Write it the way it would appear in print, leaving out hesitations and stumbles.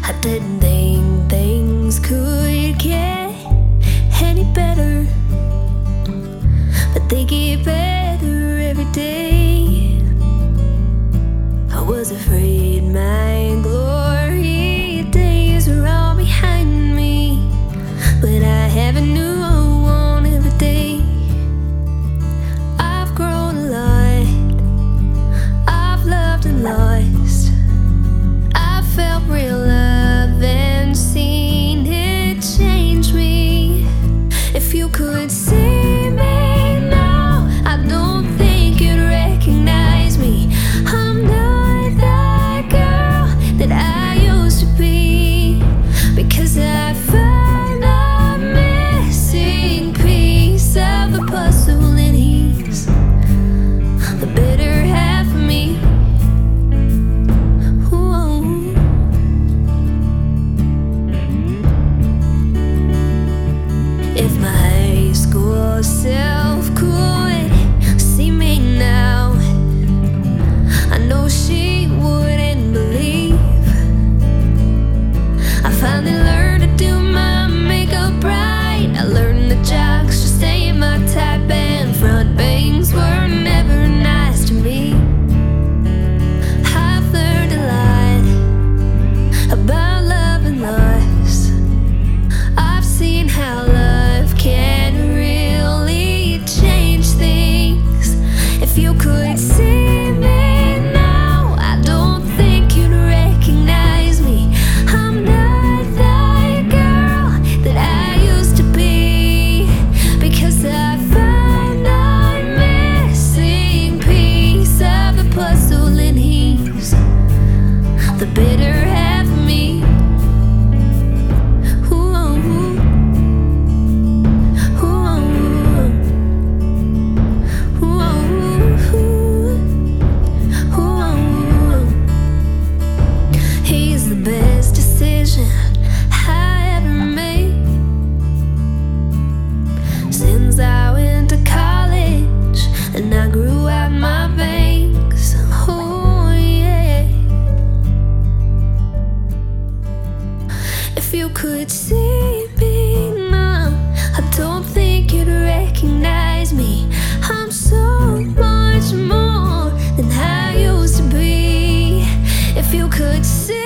I didn't think things could get any better, but they get better every day. I was afraid my glory days were all behind me, but I have a new one every day. I've grown a lot, I've loved and lost, I've felt real love and seen it change me. If you could see me now, I don't think you'd recognize me. I'm not that girl that I used to be, because I found a missing piece of the puzzle, and he's the better half of me. Ooh. If my high school self could see me now, I know she wouldn't believe I finally learned to do my makeup right. I learned the jocks just ain't my type, and front bangs were never nice to me. I've learned a lot about love and loss. I've seen how love can really change things. If you could see me now, I don't think you'd recognize me. I'm not that girl that I used to be, because I found a missing piece of the puzzle, and he's the better half of me. Ooh. He's the best decision I ever made since I went to college and I grew out my bangs. Oh yeah. If you could see me now, I don't think you'd recognize me. I'm so much more than I used to be. If you could see